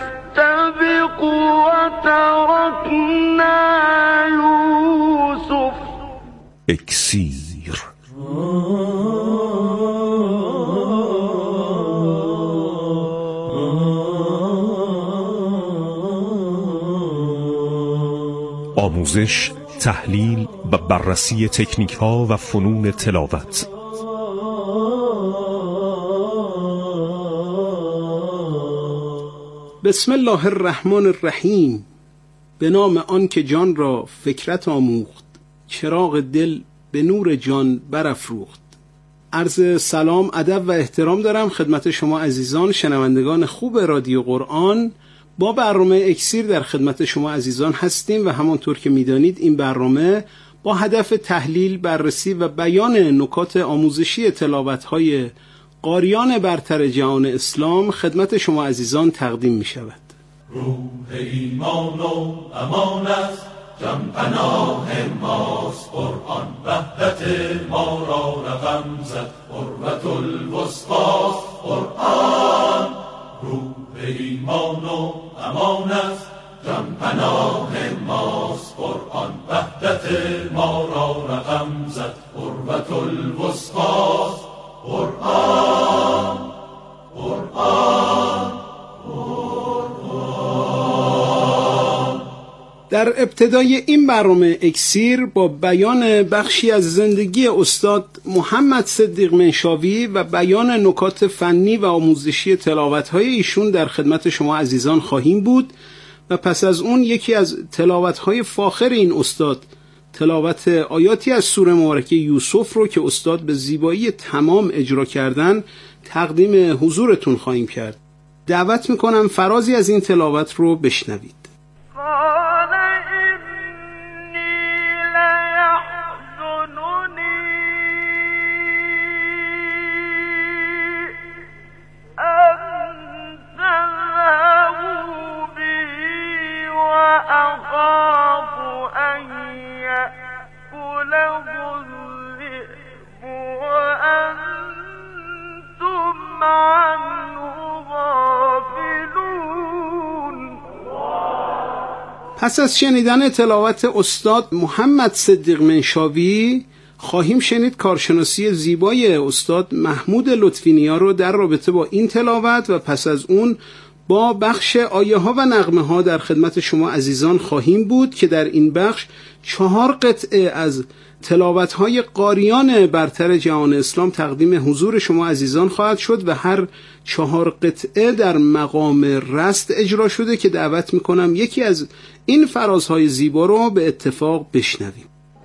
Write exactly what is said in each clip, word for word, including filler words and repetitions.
نستبق وتركنا يوسف. اکسیر. آموزش، تحلیل و بررسی تکنیک ها و فنون تلاوت. بسم الله الرحمن الرحیم. به نام آن که جان را فکرت آموخت، چراغ دل به نور جان برافروخت. عرض سلام، ادب و احترام دارم خدمت شما عزیزان شنوندگان خوب رادیو قرآن. با برنامه اکسیر در خدمت شما عزیزان هستیم و همانطور که میدانید این برنامه با هدف تحلیل، بررسی و بیان نکات آموزشی تلاوت‌های قاریان برتر جهان اسلام خدمت شما عزیزان تقدیم می شود. روح ایمان و امان است، جان پناه ماست قرآن، وحدت ما را رقم زد، قربت الوسطاست قرآن. روح ایمان و امان است، جان پناه ماست قرآن، وحدت ما را رقم زد، قربت الوسطاست قرآن. قرآن قرآن. در ابتدای این برنامه اکسیر با بیان بخشی از زندگی استاد محمد صدیق منشاوی و بیان نکات فنی و آموزشی تلاوت‌های ایشون در خدمت شما عزیزان خواهیم بود و پس از اون یکی از تلاوت‌های فاخر این استاد، تلاوت آیاتی از سوره مبارکه یوسف رو که استاد به زیبایی تمام اجرا کردن تقدیم حضورتون خواهیم کرد. دعوت میکنم فرازی از این تلاوت رو بشنوید. پس از شنیدن تلاوت استاد محمد صدیق منشاوی خواهیم شنید کارشناسی زیبای استاد محمود لطفی نیا رو در رابطه با این تلاوت و پس از اون با بخش آیه ها و نغمه ها در خدمت شما عزیزان خواهیم بود که در این بخش چهار قطعه از تلاوت های قاریان برتر جهان اسلام تقدیم حضور شما عزیزان خواهد شد و هر چهار قطعه در مقام رست اجرا شده که دعوت میکنم یکی از این فرازهای زیبا رو به اتفاق بشنویم.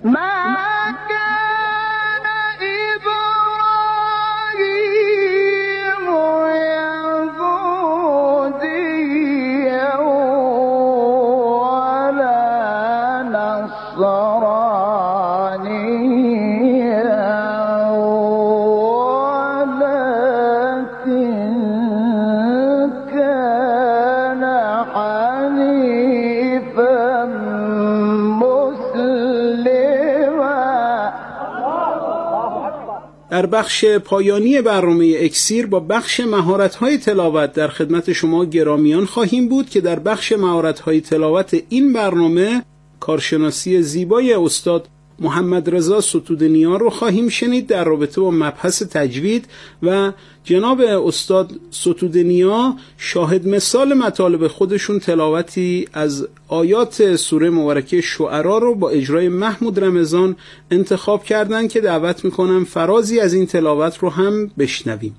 در بخش پایانی برنامه اکسیر با بخش مهارت‌های تلاوت در خدمت شما گرامیان خواهیم بود که در بخش مهارت‌های تلاوت این برنامه کارشناسی زیبای استاد محمد رضا ستودنیان رو خواهیم شنید در رابطه با مبحث تجوید و جناب استاد ستودنیا شاهد مثال مطالب خودشون تلاوتی از آیات سوره مبارکه شعرا رو با اجرای محمود رمضان انتخاب کردن که دعوت میکنم فرازی از این تلاوت رو هم بشنویم.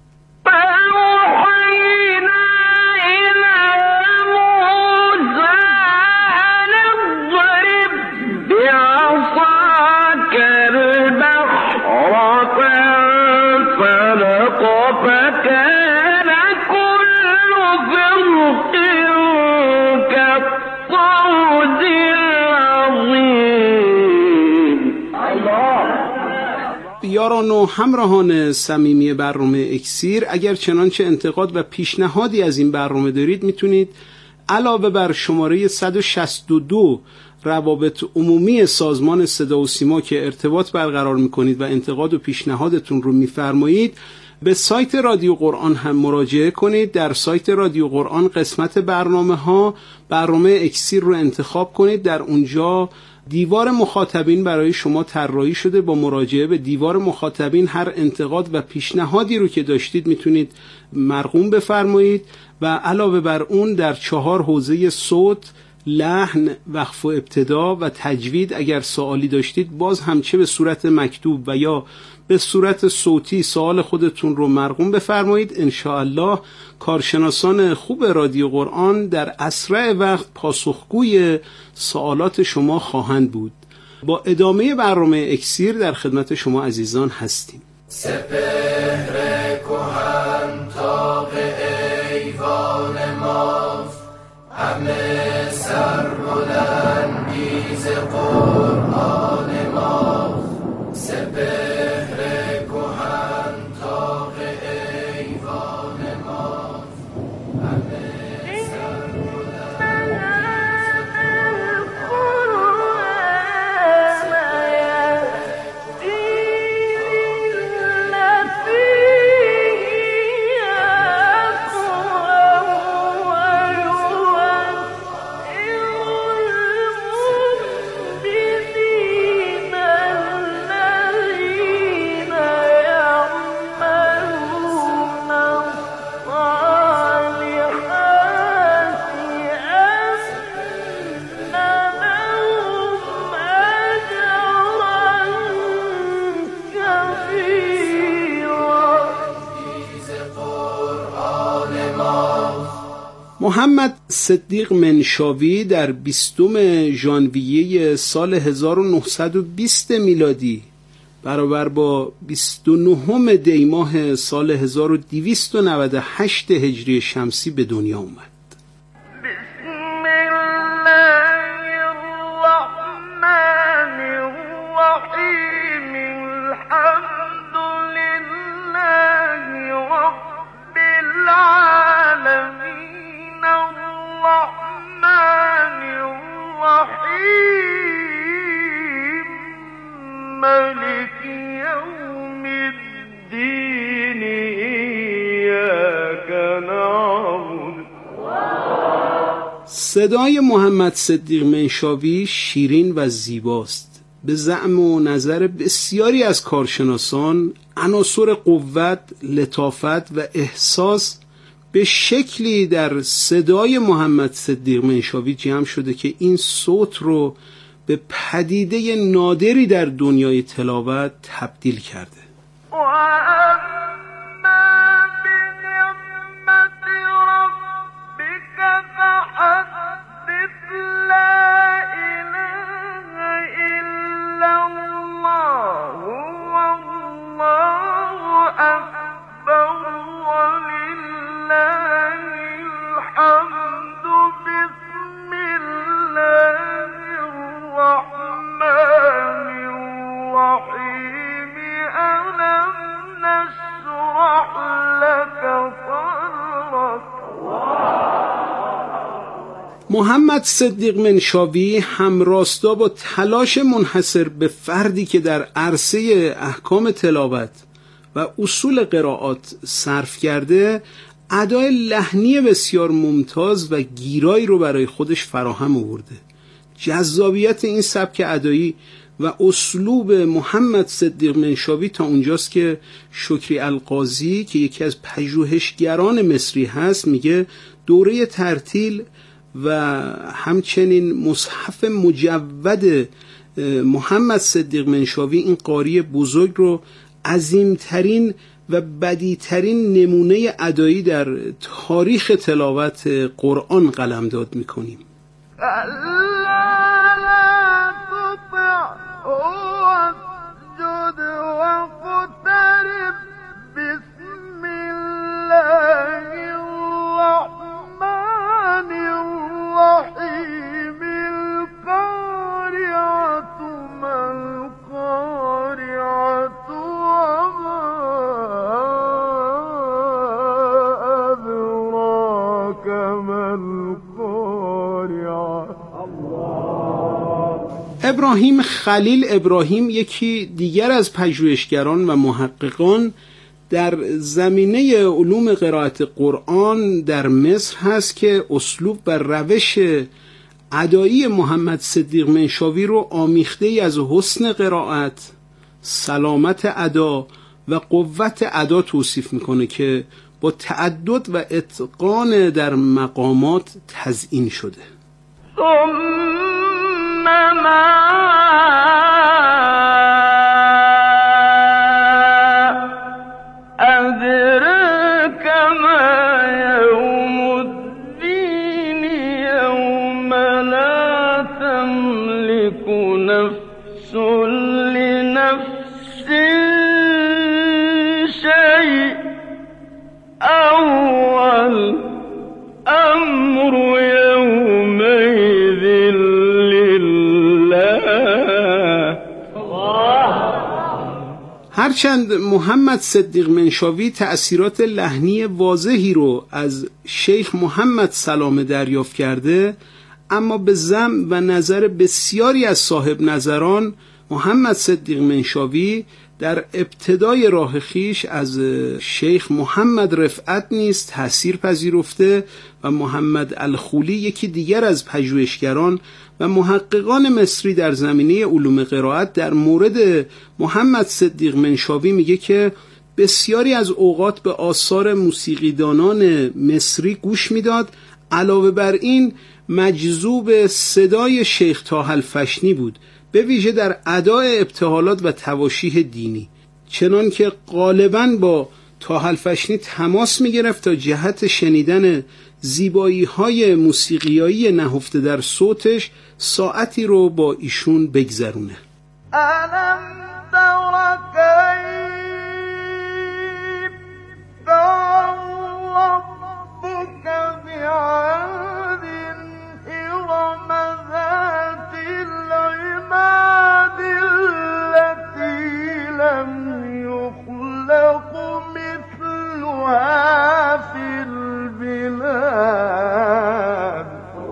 یاران و همراهان صمیمی برنامه اکسیر، اگر چنانچه انتقاد و پیشنهادی از این برنامه دارید میتونید علاوه بر شماره صد و شصت و دو روابط عمومی سازمان صدا و سیما که ارتباط برقرار میکنید و انتقاد و پیشنهادتون رو میفرمایید به سایت رادیو قرآن هم مراجعه کنید. در سایت رادیو قرآن قسمت برنامه ها برنامه اکسیر رو انتخاب کنید. در اونجا دیوار مخاطبین برای شما طراحی شده. با مراجعه به دیوار مخاطبین هر انتقاد و پیشنهادی رو که داشتید میتونید مرقوم بفرمایید و علاوه بر اون در چهار حوزه صوت، لحن، وقف و ابتدا و تجوید اگر سوالی داشتید باز هم چه به صورت مکتوب و یا به صورت صوتی سوال خودتون رو مرقوم بفرمایید. انشاءالله کارشناسان خوب رادیو قرآن در اسرع وقت پاسخگوی سوالات شما خواهند بود. با ادامه برنامه اکسیر در خدمت شما عزیزان هستیم. سپهر کهن تاق ایوان ماست، همه سر بلندیز قرآن ماست. سپهر کهن تاق ایوان ماست، همه سر محمد صدیق منشاوی در بیستم ژانویه سال هزار و نهصد و بیست میلادی برابر با بیست و نهم دی ماه سال هزار و دویست و نود و هشت هجری شمسی به دنیا اومد. ملك يوم الدين إياك نعبد. صدای محمد صدیق منشاوی شیرین و زیباست. به زعم و نظر بسیاری از کارشناسان عناصر قوت، لطافت و احساس به شکلی در صدای محمد صدیق منشاوی جمع شده که این صوت رو به پدیده نادری در دنیای تلاوت تبدیل کرده. محمد صدیق منشاوی همراستا با تلاش منحصر به فردی که در عرصه احکام تلاوت و اصول قرائات صرف کرده، ادای لحنی بسیار ممتاز و گیرایی رو برای خودش فراهم آورده. جذابیت این سبک ادایی و اسلوب محمد صدیق منشاوی تا اونجاست که شکری القاضی که یکی از پژوهشگران مصری هست میگه دوره ترتیل و همچنین مصحف مجود محمد صدیق منشاوی این قاری بزرگ رو عظیمترین و بدیترین نمونه ادایی در تاریخ تلاوت قرآن قلمداد میکنیم. ابراهیم خلیل ابراهیم، یکی دیگر از پژوهشگران و محققان، در زمینه علوم قرائت قرآن در مصر هست که اسلوب و روش ادایی محمد صدیق منشاوی رو آمیخته ای از حسن قرائت، سلامت ادا و قوت ادا توصیف میکنه که با تعدد و اتقان در مقامات تزیین شده. ثم ما أدرك ما يوم الدين يوم لا تملك نفس لنفس شيء أول أمر يومئذ لله. هرچند محمد صدیق منشاوی تأثیرات لحنی واضحی رو از شیخ محمد سلامه دریافت کرده، اما به ذم و نظر بسیاری از صاحب نظران محمد صدیق منشاوی در ابتدای راه خیش از شیخ محمد رفعت نیز تأثیر پذیرفته و محمد الخولی، یکی دیگر از پژوهشگران و محققان مصری در زمینه علوم قرائت، در مورد محمد صدیق منشاوی میگه که بسیاری از اوقات به آثار موسیقیدانان مصری گوش میداد، علاوه بر این مجذوب صدای شیخ طه الفشنی بود، به ویژه در ادای ابتهالات و تواشیح دینی، چنان که غالباً با طه الفشنی تماس می‌گرفت تا جهت شنیدن زیبایی‌های موسیقیایی نهفته در صوتش ساعتی رو با ایشون بگذرونه. ألم تر كيف فعل ربك بعاد إرم ذات العماد التي لم يخلق مثلها في البلاد.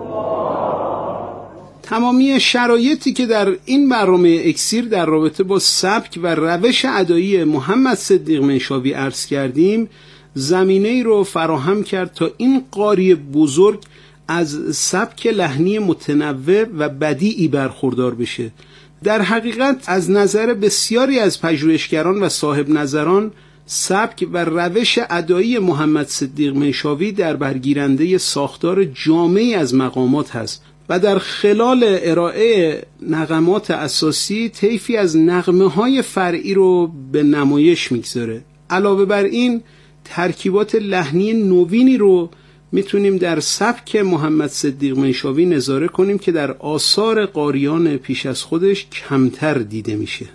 تمامی شرایطی که در این برنامه اکسیر در رابطه با سبک و روش ادایی محمد صدیق منشاوی عرض کردیم، زمینه‌ای رو فراهم کرد تا این قاری بزرگ از سبک لحنی متنوع و بدیعی برخوردار بشه. در حقیقت از نظر بسیاری از پژوهشگران و صاحب نظران، سبک و روش ادایی محمد صدیق منشاوی در برگیرنده ساختار جامعی از مقامات هست و در خلال ارائه نغمات اساسی طیفی از نغمه‌های فرعی رو به نمایش میگذاره. علاوه بر این ترکیبات لحنی نوینی رو میتونیم در سبک محمد صدیق منشاوی نظاره کنیم که در آثار قاریان پیش از خودش کمتر دیده میشه.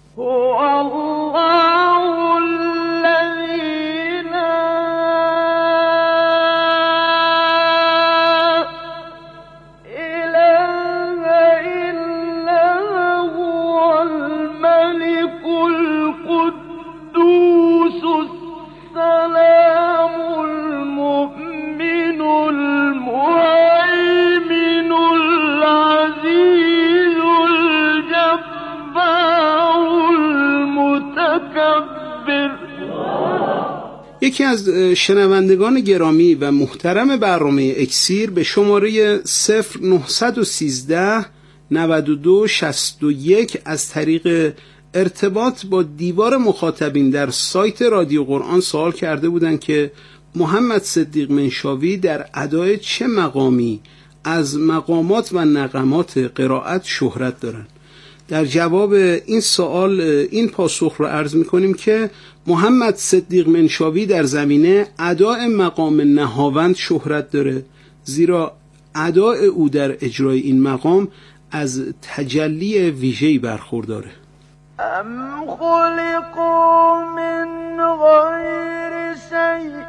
یکی از شنوندگان گرامی و محترم برنامه اکسیر به شماره صفر نه یک سه نود و دو شصت و یک از طریق ارتباط با دیوار مخاطبین در سایت رادیو قرآن سوال کرده بودند که محمد صدیق منشاوی در ادای چه مقامی از مقامات و نغمات قرائت شهرت دارند. در جواب این سوال این پاسخ رو عرض می‌کنیم که محمد صدیق منشاوی در زمینه اداء مقام نهاوند شهرت داره، زیرا اداء او در اجرای این مقام از تجلی ویژه‌ای برخورداره. ام خلقوا من غیر شیء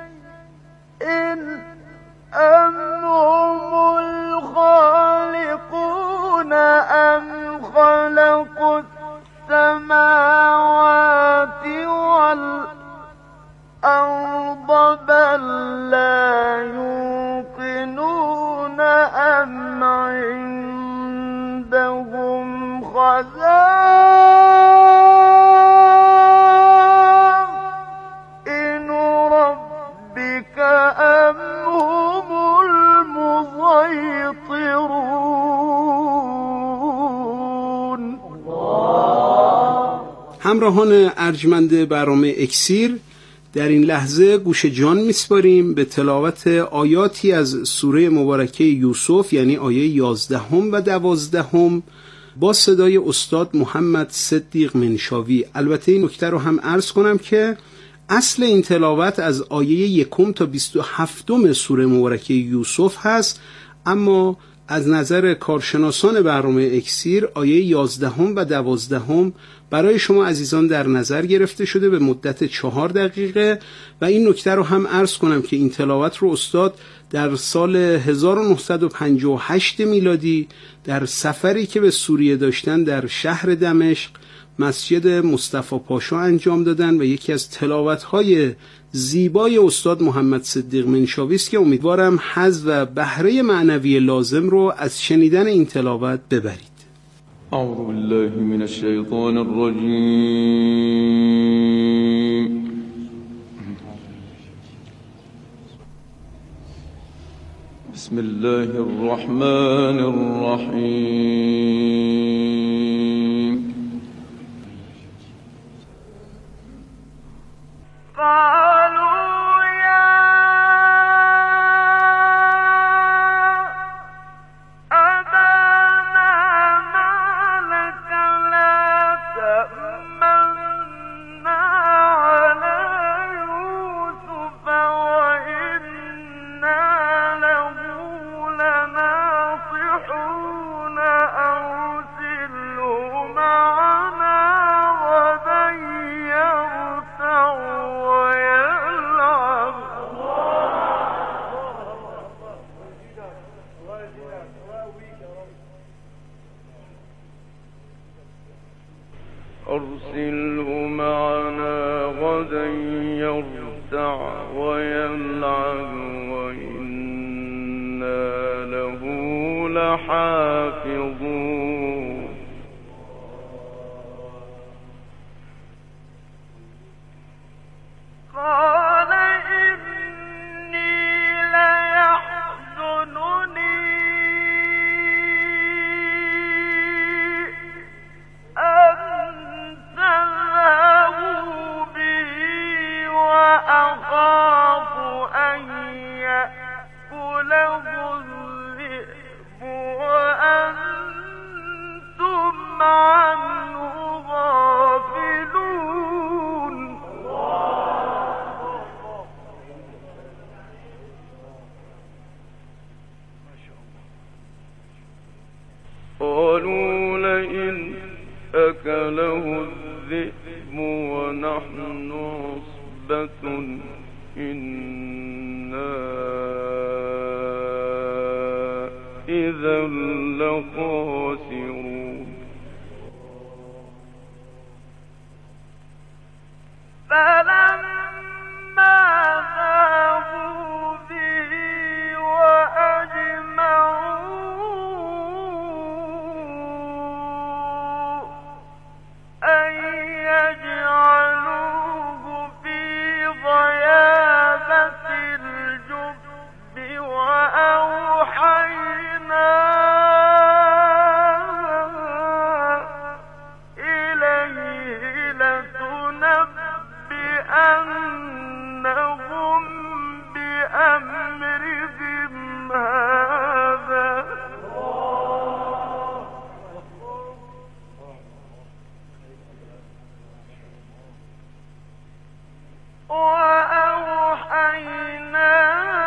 ام هم الخالقون ام خلقوا السماوات والأرض بل لا يوقنون أم عندهم خزائن همراهان ارجمند برنامه اکسیر، در این لحظه گوش جان میسپاریم به تلاوت آیاتی از سوره مبارکه یوسف، یعنی آیه یازدهم و دوازدهم با صدای استاد محمد صدیق منشاوی. البته این نکته رو هم عرض کنم که اصل این تلاوت از آیه یکم تا بیست و هفتم سوره مبارکه یوسف هست، اما از نظر کارشناسان برنامه اکسیر آیه یازدهم و دوازدهم برای شما عزیزان در نظر گرفته شده به مدت چهار دقیقه. و این نکته رو هم عرض کنم که این تلاوت رو استاد در سال هزار و نهصد و پنجاه و هشت میلادی در سفری که به سوریه داشتن در شهر دمشق مسجد مصطفی پاشا انجام دادن و یکی از تلاوت‌های زیبای استاد محمد صدیق منشاوی است که امیدوارم حظ و بهره معنوی لازم رو از شنیدن این تلاوت ببرید. اعوذ بالله من الشیطان الرجیم. بسم الله الرحمن الرحیم. أرسله معنا غدا يرتع ويلعب وإنا له لحافظون. قال إني ليحزنني أخاف أن يأكله الذئب وأنتم عنه غافلون. قالوا لئن أكله الذئب ونحن إنا إذا لخاسرون. فلما ذهبوا به وأجمعوا أن يجعلوه غيابة الجب وأوحينا إليه لتنبئنهم بأمرهم هذا وأوحينا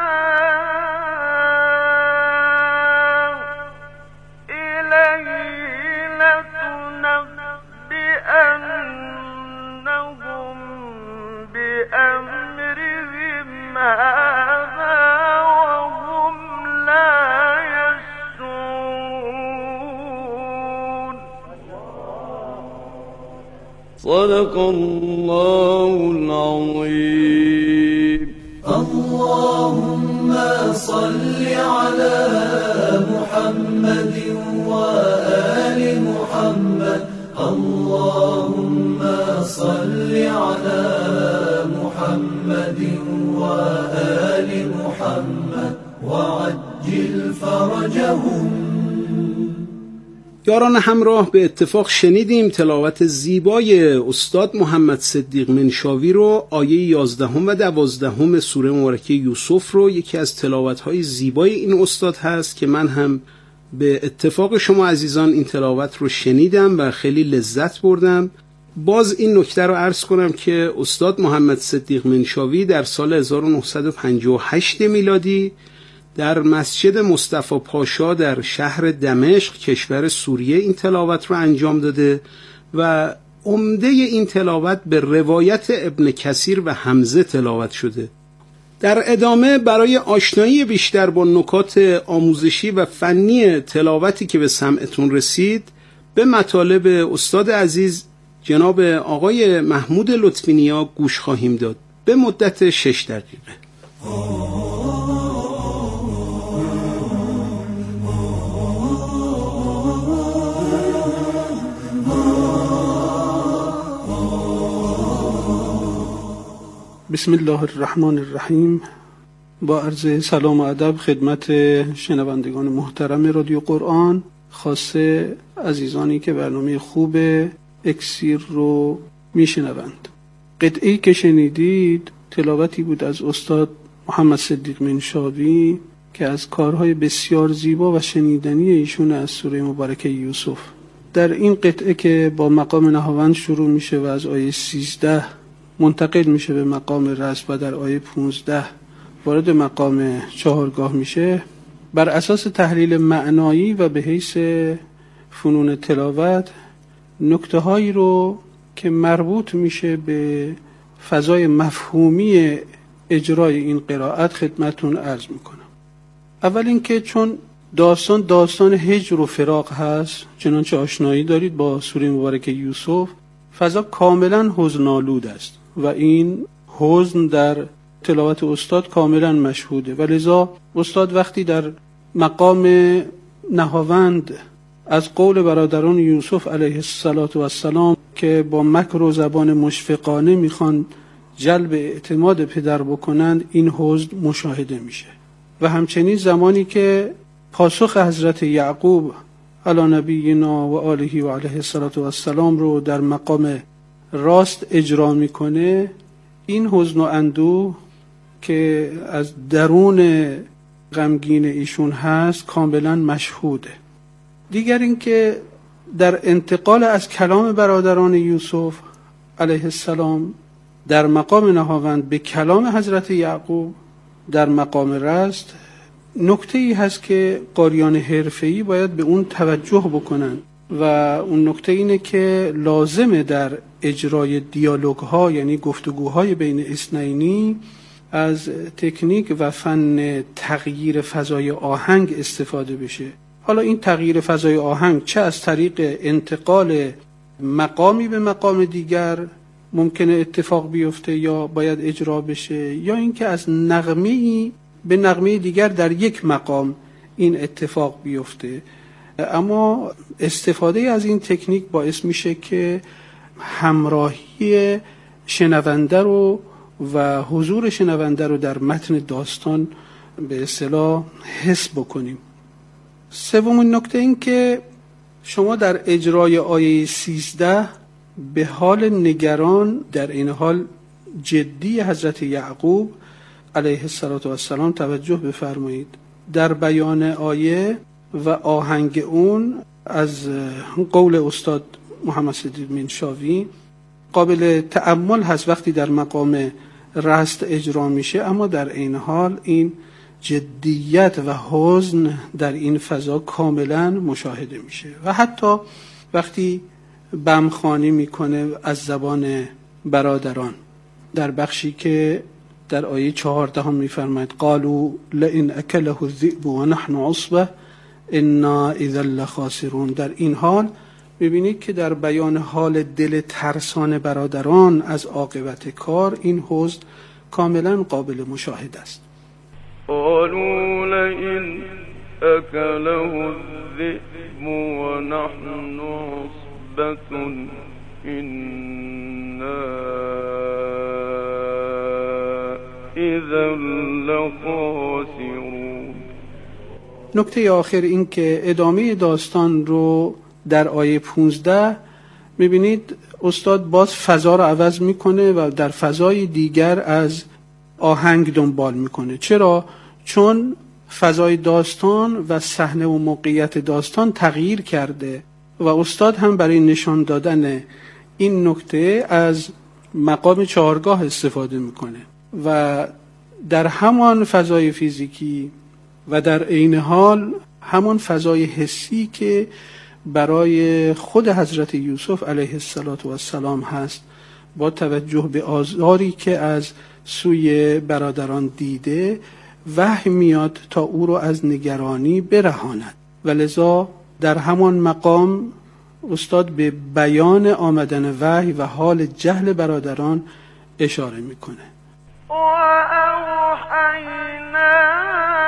إليه لتنبئنهم بأمرهم هذا وهم لا يشعرون. صدق الله العظيم. اللهم صل على محمد وآل محمد. اللهم صل على محمد وآل محمد وعجل فرجهم. یاران همراه، به اتفاق شنیدیم تلاوت زیبای استاد محمد صدیق منشاوی رو، آیه یازدهم و دوازدهم سوره مبارکه یوسف رو. یکی از تلاوت‌های زیبای این استاد هست که من هم به اتفاق شما عزیزان این تلاوت رو شنیدم و خیلی لذت بردم. باز این نکته رو عرض کنم که استاد محمد صدیق منشاوی در سال هزار و نهصد و پنجاه و هشت میلادی در مسجد مصطفی پاشا در شهر دمشق کشور سوریه این تلاوت رو انجام داده و عمده این تلاوت به روایت ابن کثیر و حمزه تلاوت شده. در ادامه برای آشنایی بیشتر با نکات آموزشی و فنی تلاوتی که به سمعتون رسید، به مطالب استاد عزیز جناب آقای محمود لطفی نیا گوش خواهیم داد به مدت شش دقیقه. بسم الله الرحمن الرحیم. با عرض سلام و ادب خدمت شنوندگان محترم رادیو قرآن، خاصه عزیزانی که برنامه خوب اکسیر رو میشنوند. قطعه‌ای که شنیدید تلاوتی بود از استاد محمد صدیق منشاوی که از کارهای بسیار زیبا و شنیدنی ایشون از سوره مبارکه یوسف. در این قطعه که با مقام نهاوند شروع میشه و از آیه سیزده منتقل میشه به مقام رسم و در آیه پونزده وارد مقام چهارگاه میشه، بر اساس تحلیل معنایی و به حیث فنون تلاوت نکته هایی رو که مربوط میشه به فضای مفهومی اجرای این قرائت خدمتون عرض میکنم. اول اینکه چون داستان داستان هجر و فراق هست، چنانچه آشنایی دارید با سوره مبارکه یوسف، فضا کاملا حزن‌آلود است و این حزن در تلاوت استاد کاملا مشهوده و لذا استاد وقتی در مقام نهاوند از قول برادران یوسف علیه السلام که با مکر و زبان مشفقانه میخوان جلب اعتماد پدر بکنند، این حزن مشاهده میشه. و همچنین زمانی که پاسخ حضرت یعقوب علی نبینا و آله و علیه السلام رو در مقام راست اجرا میکنه، این حزن و اندوه که از درون غمگین ایشون هست کاملا مشهوده. دیگر اینکه در انتقال از کلام برادران یوسف علیه السلام در مقام نهاوند به کلام حضرت یعقوب در مقام رست، نکته ای هست که قاریان حرفه‌ای باید به اون توجه بکنن و اون نکته اینه که لازمه در اجرای دیالوگ ها، یعنی گفتگوهای بین اثنینی، از تکنیک و فن تغییر فضای آهنگ استفاده بشه. حالا این تغییر فضای آهنگ چه از طریق انتقال مقامی به مقام دیگر ممکنه اتفاق بیفته یا باید اجرا بشه، یا اینکه از نغمه‌ای به نغمه دیگر در یک مقام این اتفاق بیفته. اما استفاده از این تکنیک باعث میشه که همراهی شنونده رو و حضور شنونده رو در متن داستان به اصطلاح حس بکنیم. سومین نکته این که شما در اجرای آیه سیزده به حال نگران در این حال جدی حضرت یعقوب علیه السلام توجه بفرمایید. در بیان آیه و آهنگ اون از قول استاد محمد صدیق منشاوی قابل تأمل هست وقتی در مقام رست اجرا میشه، اما در این حال این جدیت و حزن در این فضا کاملا مشاهده میشه. و حتی وقتی بمخوانی میکنه از زبان برادران در بخشی که در آیه چهارده هم میفرماید قالوا لئن اکله الذئب و نحن عصبه انا اذا لخاسرون، در این حال ببینید که در بیان حال دل ترسان برادران از عاقبت کار این حزن کاملا قابل مشاهده است. قالوا لئن اکله الذئب و نحن عصبة انا اذا لخاسرون. نکته آخر این که ادامه داستان رو در آیه پونزده میبینید استاد باز فضا رو عوض میکنه و در فضای دیگر از آهنگ دنبال میکنه. چرا؟ چون فضای داستان و صحنه و موقعیت داستان تغییر کرده و استاد هم برای نشان دادن این نکته از مقام چهارگاه استفاده میکنه و در همان فضای فیزیکی و در عین حال همان فضای حسی که برای خود حضرت یوسف علیه السلام هست، با توجه به آزاری که از سوی برادران دیده وحی میاد تا او رو از نگرانی برهاند و لذا در همان مقام استاد به بیان آمدن وحی و حال جهل برادران اشاره میکنه. و اوحینا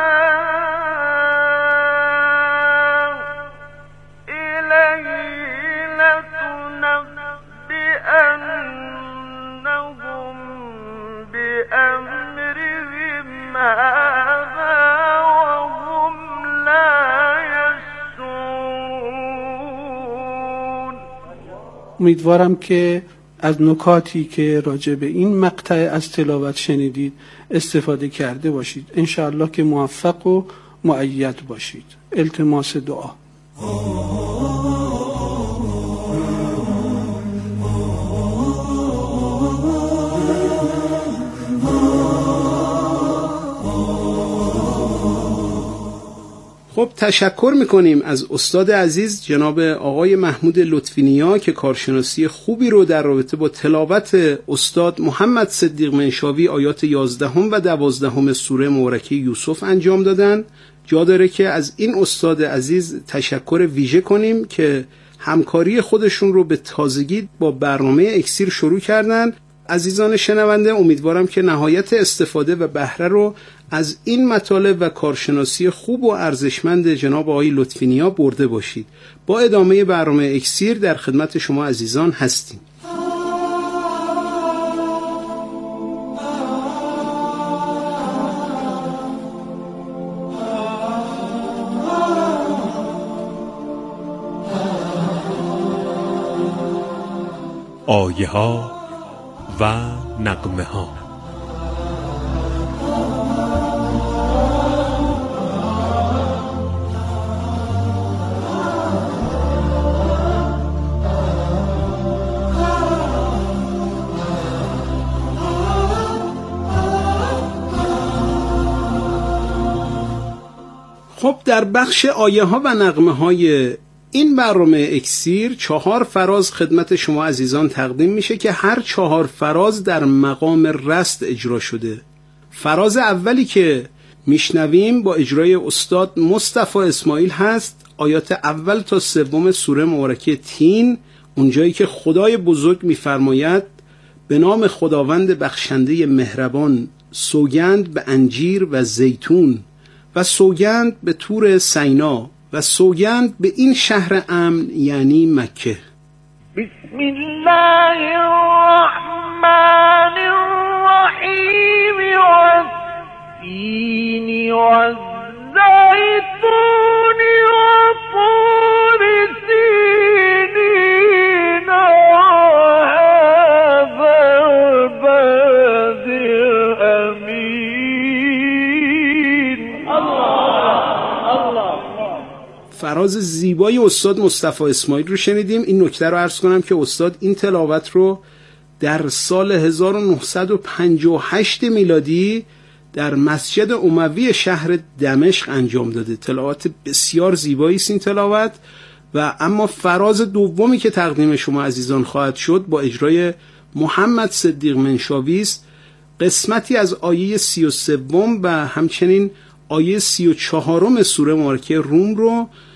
امیدوارم که از نکاتی که راجع به این مقطع از تلاوت شنیدید استفاده کرده باشید. انشاءالله که موفق و مؤید باشید. التماس دعا. خب تشکر میکنیم از استاد عزیز جناب آقای محمود لطفی نیا که کارشناسی خوبی رو در رابطه با تلاوت استاد محمد صدیق منشاوی آیات یازدهم و دوازدهم سوره مبارکه یوسف انجام دادن. جا داره که از این استاد عزیز تشکر ویژه کنیم که همکاری خودشون رو به تازگی با برنامه اکسیر شروع کردن. عزیزان شنونده، امیدوارم که نهایت استفاده و بهره رو از این مطالب و کارشناسی خوب و ارزشمند جناب آقای لطفی نیا برده باشید. با ادامه برنامه اکسیر در خدمت شما عزیزان هستیم. آیه ها و نغمه ها. خب در بخش آیه ها و نغمه های این برنامه اکسیر چهار فراز خدمت شما عزیزان تقدیم میشه که هر چهار فراز در مقام رست اجرا شده. فراز اولی که میشنویم با اجرای استاد مصطفی اسماعیل هست، آیات اول تا سوم سوره مبارکه تین، اونجایی که خدای بزرگ میفرماید به نام خداوند بخشنده مهربان، سوگند به انجیر و زیتون و سوگند به طور سینا و سوگند به این شهر امن یعنی مکه. بسم الله الرحمن الرحیم والتین والزیتون وطور سینین وهذا البلد الامین. فراز زیبای استاد مصطفی اسماعیل رو شنیدیم. این نکته رو عرض کنم که استاد این تلاوت رو در سال هزار و نهصد و پنجاه و هشت میلادی در مسجد اموی شهر دمشق انجام داده. تلاوت بسیار زیبایی است این تلاوت. و اما فراز دومی که تقدیم شما عزیزان خواهد شد با اجرای محمد صدیق منشاوی است. قسمتی از آیه سی و سوم و همچنین آیه سی و چهارم سوره مبارکه روم رو